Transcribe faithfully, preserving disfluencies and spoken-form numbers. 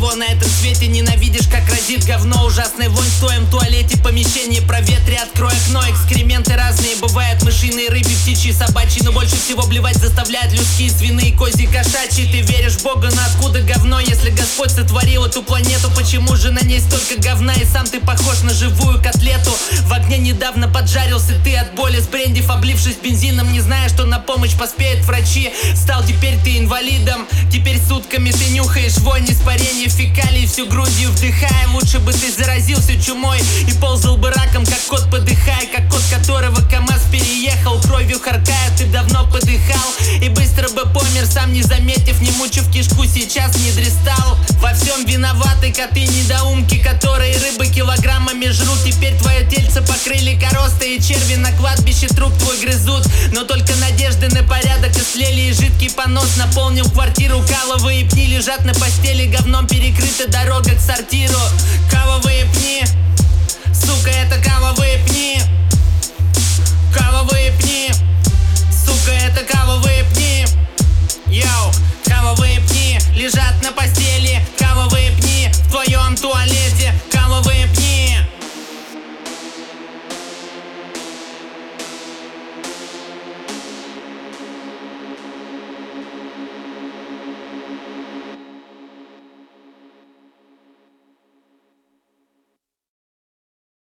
всего на этом свете ненавидишь, как разит говно. Ужасная вонь в твоем туалете, помещение проветри, открой окно. Экскременты разные, бывают мышиные, рыбьи, птичьи, собачьи, но больше всего блевать заставляют людские, свиные, козьи, кошачьи. Ты веришь в Бога, но откуда говно? Если Господь сотворил эту планету, почему же на ней столько говна? И сам ты похож на живую котлету. В огне недавно поджарился ты от боли, сбрендив, облившись бензином, не зная, что на помощь поспеют врачи. Стал теперь ты инвалидом, теперь сутками ты нюхаешь вонь испарения фекалий, всю грудью вдыхая. Лучше бы ты заразился чумой и ползал бы раком, как кот, подыхая, как кот, которого КамАЗ переехал, кровью харкая. Ты давно подыхал и быстро бы помер, сам не заметив, не мучив кишку, сейчас не дристал. Во всем виноваты коты-недоумки, которые рыбы килограммами жрут. Теперь твое тельце покрыли коросты, и черви на кладбище труп твой грызут. Но только надежды на порядок истлели, и жидкий понос наполнил квартиру. Каловые пни лежат на постели, говном перекрыта дорога к сортиру. Каловые пни